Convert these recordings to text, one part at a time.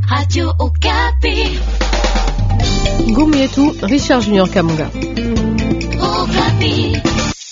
Radio Okapi. Ngumu yetu Richard Junior Kamunga. Okapi.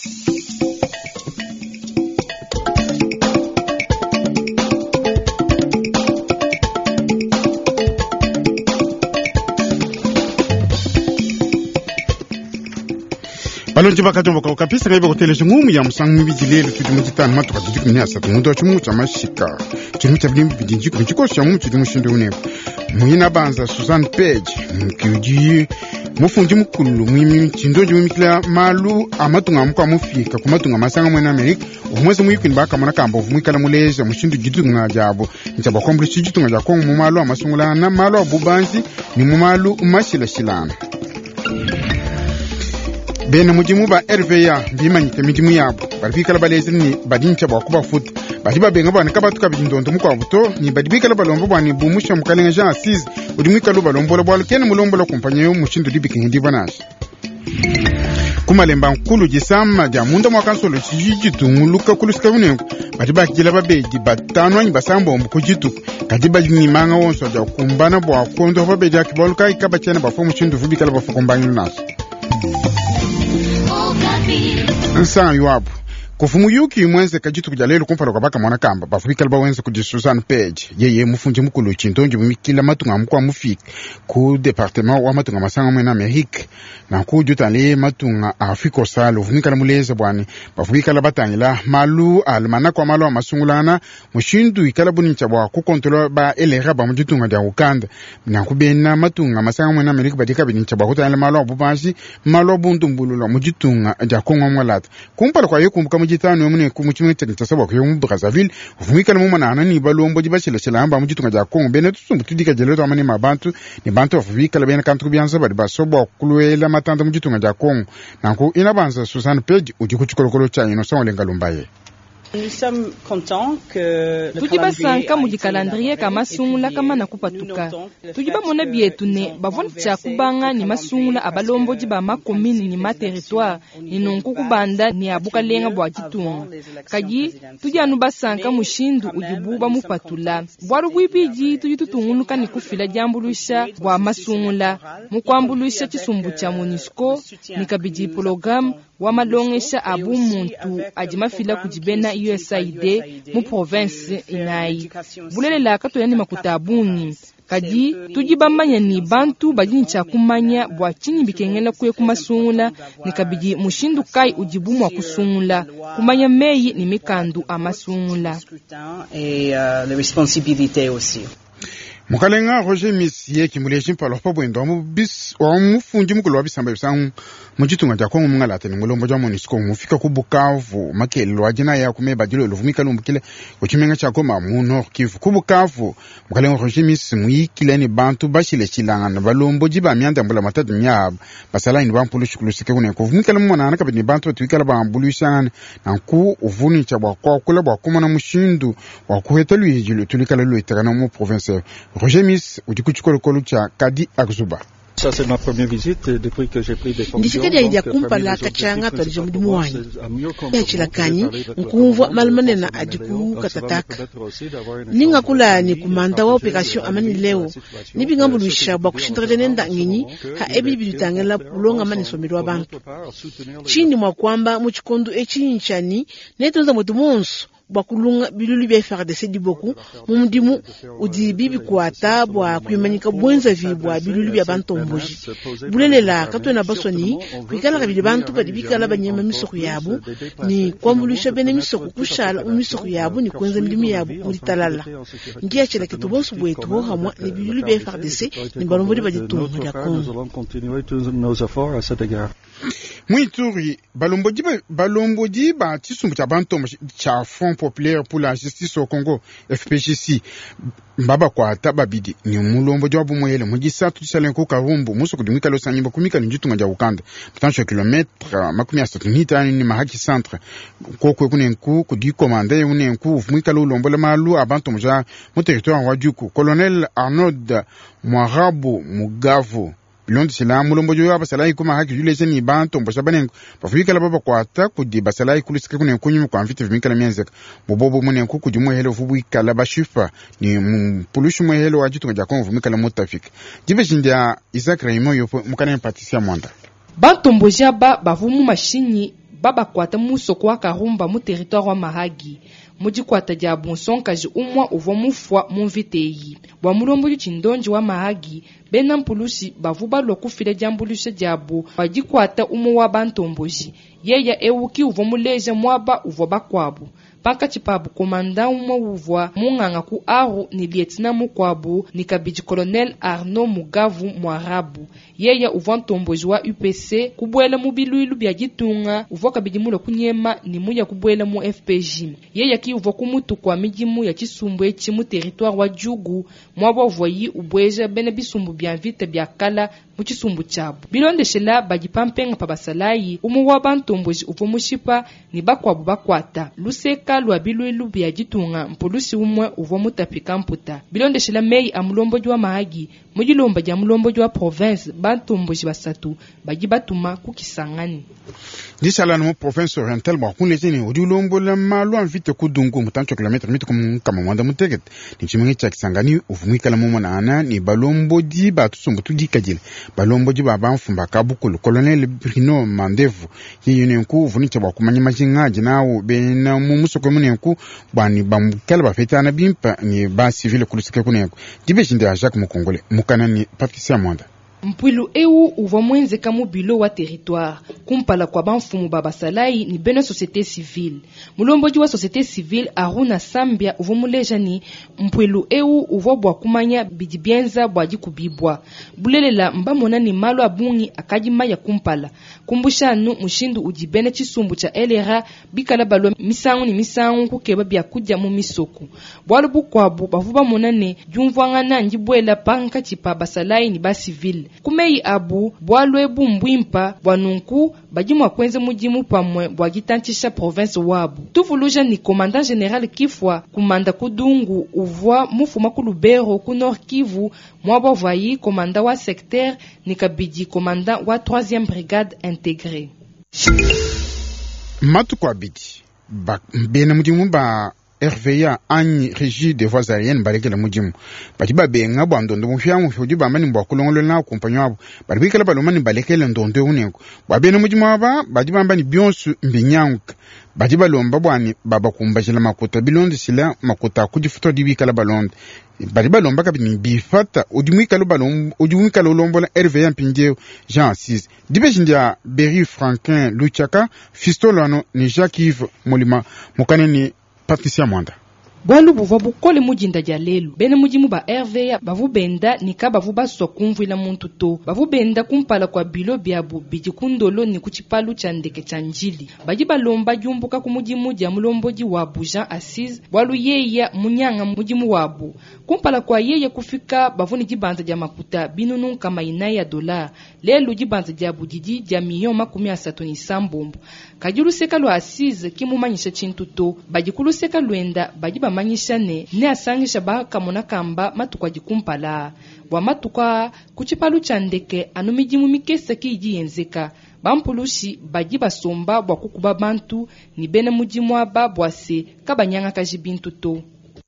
Balonji bakatomba kwa kapisa ngaiba kuteleje ngumu ya musangu mbijilele tudimujitana matuka tudikumini asa tumundo wachimu chamashika chimu chabili mbijinji kumchiko shamu chidimushindu une muhina banza Susan Page mkiuji mufunji mukulu mwimi chindoji mwimikila malu amatunga mukwa mufika kumatunga masanga mwena Amerika umwezi mwikini baka mwana kamba uvumikala muleja mushindu jitunga jabo nchaba kwa mbuli chijitunga jakongu mumalu amasungulana malu abubanzi ni mumalu umashila shilana bena mujimu ba RVA bimanyike mijimu yabo barifika balezi ni badincha bakuba futa badiba benga bana kabatuka bidindondo mukwa buto ni badibika balombo bani bumusha mukalenga Jean Assise udimika lo balombo lo bwalo kene mulombo lo kumpanyeyo mushindu dibikindi banashi kumalemba nkulu jisama ja munda mwakansolo chiji tunguluka kulusika unengo badiba kila babeji batano anyi basambo mbukujitu kadiba ni manga wonso ja kumbana bwa kondo babeja kiboluka ikabachene bafomu shindu vubika lo bafukombanyo naso Nsanga yuwapu kufumu yuki mwenze kajitu kujalelo kumpalo kwa baka mwana kamba bafubika wenze kudi Susan Page yeye mufunji mukulu chintonji mumikila matunga mukwa mufik ku departement wa matunga masanga mwena Amerika na kujuta le matunga Afrika salo vumikala muleze bwani bafubika batangila malu almana kwa malu amasungulana mushindu ikala bunincha bwa ku kontrola ba elera ba mujitunga ja ukanda na kubena matunga masanga mwena Amerika badika binincha bwa kutangila malu abubanshi malu abundumbulula mujitunga ja kongo mwalata kumpalo kwa yokumbuka jitano yomune kumuchimwe tsatsaba ko yomu Brazzaville vumikala mumana anani balombo jibashila shilamba mujitunga ja Kongo bene tusumbu tudika jeleto amani mabantu ni bantu vumikala bene kantu byanza bali basobo kulwela matanda mujitunga ja Kongo nanko inabanza Susan Page ujikuchikolokolo cha ino sangolenga lumbaye. Nous sommes contents que tujiba sanka mujikalandrie kama sungula kama nakupatuka tujiba mona bietu ne bavoni cha kubanga ni masungula abalombo jiba makomini ni ma territoire ni nonku kubanda ni abuka lenga bwa kitunga kaji tujanu basanka mushindu ujibuba mupatula bwaru bwibiji tujitutunguluka ni kufila jambulusha bwa masungula mukwambulusha kisumbu cha MONUSCO ni kabiji program wa malongesha abu muntu ajimafila kujibena USAID mu province inai bulele la kato yani makutabuni kaji tujibamanya ni bantu bajini cha kumanya bwa chini bikengela kwe kumasungula ni kabiji mushindu kai ujibumu wa kusungula kumanya meyi ni mikandu amasungula et les responsabilités aussi. Mukalenga Roger Missier kimuleje mpalo pabwendo bis wa mufunji mukulu wabisamba bisangu mujitunga ja Kongo mungalate ngolombo ja MONUSCO mufika ku Bukavu makelo ajina ya kumeba dilo luvumika lumbukile kuchimenga cha Goma mu Nord Kivu ku Bukavu mukalenga Roger Missier muyikile ni bantu bashile chilanga balombo jiba myanda mbula matatu nya basala ni bampulu shikulusike kune kuvumika mumana anaka ni bantu tuikala bambulu shangana na ku uvuni cha bwa kwa kula bwa kumana mushindu wa kuhetelu yijilo tulikala lo itakana mu province Roger Miss udikuchikolokolo cha Kadi Akzuba. Ça c'est ma première visite depuis que j'ai pris des fonctions. Ndishikadi ya kumpala kachanga twalije mudimu wanyu. Yachila kanyi nkuva malmanena ajiku katataka. Ninga kula ni kumanda wa operation amani leo. Nibingambulisha bwa kushindrele nenda nginyi ha ebi bidutangela ulonga mani somirwa bantu. Chini mwa kwamba muchikondu echinchani netonza mudumonso bakulunga bilulu bya FARDC diboku mumudimu udi bibi kwata bwa kuyimanyika bwenza vibwa bilulu bya bantomboji bulelela katona basoni kwikala kabili bantu badibikala banyema misoko yabo ni kwambulisha bene misoko kushala misoko yabo ni kwenza milimu yabo kuritalala ngiya chela kitubonso bwetu hamwa ni bilulu bya FARDC ni balombodi bajitunga ya Kongo. Muituri balomboji ba tisumbu cha bantom cha Front Populaire pour la Justice au Congo FPJC mbaba kwa tababidi ni mulomboji wa bumwele mujisa tusalenko karumbu muso kudumika lo sanyimba kumika njitunga ja ukanda putancho kilometre makumi asatu nitani ni mahaki centre koko kunenku kudi komande unenku ufumika lo lombola malu abantom ja mu territoire wa Juku. Colonel Arnaud Mwarabu Mugavo bilondo sila mulombo jo abasala ikuma haki julese ni banto mbosha banengo bafuyikala baba kwata kudi basala ikulisika kune kunyu kwa mfite vimikala mienzeka bobobo mune kuku jumo helo fubu ikala bashifa ni mpulushi mwe helo wajitu ngajakon vimikala mutafika jibe shindia Isaac Raimo yopo mukana Patricia Mwanda bantombo jaba bavumu mashinyi baba kwata musoko wa Karumba mu territoire wa Mahagi muji kwata dia bonsonkaji umwa uvo mufwa mumviteyi bwa mulombo chindonji wa Mahagi bena mpulusi bavuba lokufile jambulushe diabo baji kwata umo wa bantomboji yeya ewuki uvo muleja mwaba uvo bakwabu paka chipabu komanda umo uvwa munganga ku aru ni lieutenant mukwabu ni kabiji colonel Arnaud Mugavu Mwarabu yeya uvo ntomboji wa UPC kubwela mubiluilu bya gitunga uvo kabiji mulo kunyema ni muya kubwela mu FPJ yeya ki uvo kumutu kwa mijimu ya chisumbu echi mu territoire wa Jugu mwaba uvoyi ubweja bene bisumbu bya vite bya kala mu chisumbu chabo bilondeshela bagipampenga pa basalayi umu wa bantomboji uvo mushipa ni bakwabu bakwata luseka lwa biluilu bya gitunga mpulusi umwe uvo mutapika mputa bilondeshela mei amulomboji wa Mahagi mujilomba ja mulomboji wa province bantomboji basatu bagi batuma kukisangani disala no province oriental ba kunlezeni udulombo la malu vite kudungu mutancho kilometre mitu kama mwanda muteket ni chimungi cha kisangani uvumika la mumona ana ni balombo di batusumbu tudikajile balombo di baba mfumba kabukulu colonel Bruno Mandevu yeyunenku uvunicha ba kumanya majingaji nawo bena mumusoko munenku bani bamukela bafeta na bimpa ni ba civil kulusike kunenku dibeshinde ya Jacques Mukongole mukana ni Patricia Mwanda Mpwilu ewu uva mwenze kamu bilo wa territoire kumpala kwa banfumu babasalai ni beno société civile mulomboji wa société civile Aruna Sambia uva muleja ni mpwilu ewu uva bwa kumanya bidibienza bwa jikubibwa bulelela mbamona ni malo abungi akajima ya kumpala kumbushanu mushindu ujibene chisumbu cha elera bikala balwa misangu ni misangu kukeba bya kudya mu misoko bwalu bukwabu bavuba monane jumvwangana njibwela panka chipa basalai ni ba civile kumei abu bwalwe bumbwimpa bwanunku bajimwa kwenze mujimu pamwe bwagitantisha province wabu tuvuluja ni commandant général Kifwa kumanda kudungu uvwa mufuma ku Lubero ku Nord Kivu mwabo vayi commandant wa secteur ni kabiji commandant wa 3e brigade intégrée matu kwa bidi bena mujimu ba RVA anyi régie des voies aériennes balekela mujimu batiba benga bwandondo mufyamu fudi bamani mbwakulongolo na kumpanyo abo balibikala balomani balekela ndondo unenko babena mujimu aba batiba mbani byonsu mbinyanka batiba lomba bwani baba kumbajila makuta bilondo sila makuta kujifuto dibikala balonde batiba lomba kabini bifata udimwikalo lombola RVA mpinjeo Jean Assise dibeshindia Berry Franquin Luchaka Fistolano ni Jacques-Yves Molima mukaneni Patricia Mwanda bwalu buva bukole mujinda ja lelu bene mujimu ba RVA bavubenda nika bavuba sokumvwila muntu to bavubenda kumpala kwa bilo byabu bijikundolo ni kuchipalu cha ndeke cha njili baji balomba jumbuka kumujimu ja mulomboji wabu Jean Assise bwalu yeya munyanga mujimu wabu kumpala kwa yeya kufika bavuni jibanza ja makuta binunu kama inaya dola lelu jibanza ja bujiji ja milioni 37 kajulu seka lo Assise kimumanyisha chintu to bajikulu seka lwenda baji manyishane ne asangisha ba kamona kamba matukwa jikumpala wa matuka kuchipalu cha ndeke anumijimu mikesa kiji yenzeka bampulushi baji basomba bwa kukuba bantu ni bene mujimu aba bwase kabanyanga kajibintu to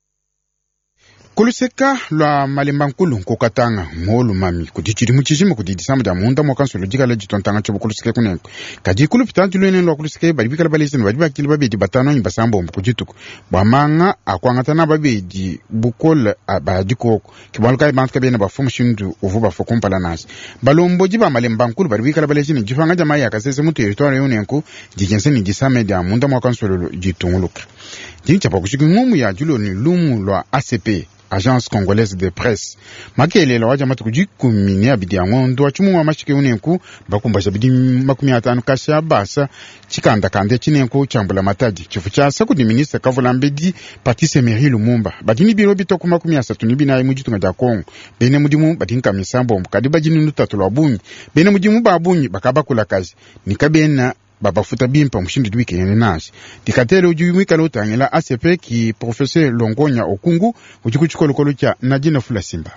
kuluseka lwa malemba nkulu nkukatanga ngolu mami kudichiri muchishima kudidisama ja munda mwakansolo jikala jitontanga chobo kuluseke kunenko kaji kulupitanti lwene lwa kuluseke balibikala baleseni balibakili babedi batano nyimba sambombo kujituku bwamanga akwangatana babedi bukola abadikoko kibaluka ibantu kabena bafumu shindu uvuba fokumpala nasi balombo jiba malemba nkulu balibikala baleseni jifanga jama ya kasese mu territoire yonenko jikenseni jisame ja munda mwakansolo jitunguluka jinchapa kushiki ngumu ya julo ni lumu lwa ACP Agence Congolaise de Presse makele la waja matu kujikumini abidi ya ngondo wachumu wa mashike unenku bakumbasha bidi 50 kasha basa chikanda kande chinenku chambula mataji chifu cha saku di ministre Kavula Mbedi Patrice Emery Lumumba badini biro bitoku 30 nibina ya mujitu nga Kongo bene mudimu badinka misambo mkadi bajini nutatu lwa bunyi bene mudimu babunyi bakabakula kazi nikabena baba futa bimpa mshindi dwike yenenashi dikatele ujumika lotangela ACP ki professeur Longonya Okungu ujikuchukolo kolo cha Nadina Fula Simba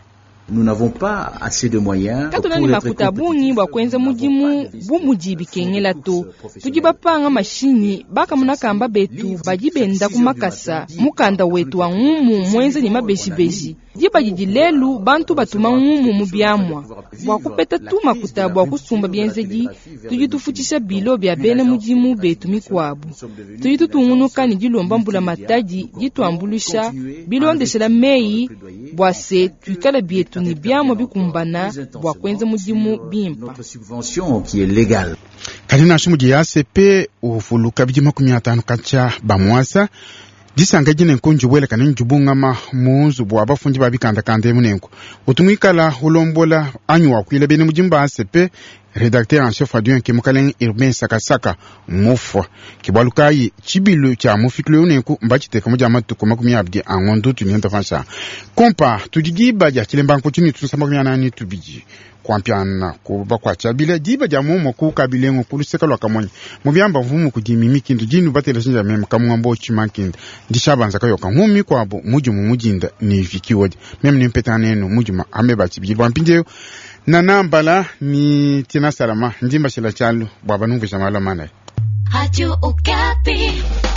Nous n'avons pas assez de moyens. Katona ni makuta bungi bwa kwenza mujimu bumujibi kengela to. Tujibapanga mashini baka munakamba betu bajibenda kumakasa mukanda wetu wa ngumu mwenze ni mabeji. Jiba jijilelu bantu batuma ngumu mubyamwa. Bwa kupeta tu makuta bwa kusumba byenzeji tujitufutisha bilo bya bene mujimu betu mikwabu. Tujitutunguluka ni jilomba mbula mataji jituambulusha bilo ndeshela mei bwa se tukala bietu ni byamwa bikumbana bwa kwenza mujimu bimpa. Notre subvention qui est légale. Kalina shumuji ya ACP ufuluka bijima 15 kacha bamwasa disanga jine nkonju wele kanin jubungama muzu bwa bafunji babikanda kande munenko utumwikala ulombola anywa kwile bene mujimba ACP rédacteur en chef adjoint Kemukalen Urbain Sakasaka mufwa kibalukai chibilu cha mufikle unenko mbachite kamoja matu komakumi abdi angondo tunyenda fansa kompa tujigiba ja chilemba nkotini tusama nani tubiji kwampiana kuba kwa chabile diba jamu moku kabilengo kuluseka lwa kamonye mubyamba mvumu kujimimi kindu jinu batela shinja meme kamwambo chimakinda ndishabanza kayoka nkumi kwabo mujumu mujinda ni vikiwodi meme nimpetana neno mujuma ameba chibirwa mpinjeyo na nambala ni tina salama ndimba shila chalu baba nungu shamala mana Radio Okapi.